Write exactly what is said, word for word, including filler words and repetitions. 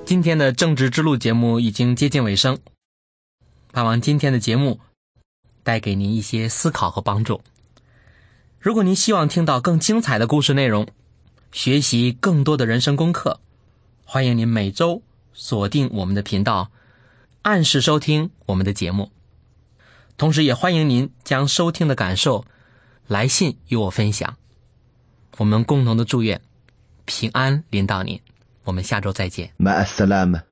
今天的正直之路节目已经接近尾声，盼望今天的节目带给您一些思考和帮助。如果您希望听到更精彩的故事内容，学习更多的人生功课，欢迎您每周锁定我们的频道，按时收听我们的节目。同时也欢迎您将收听的感受来信与我分享。我们共同的祝愿平安临到您。我们下周再见。 مع السلامة.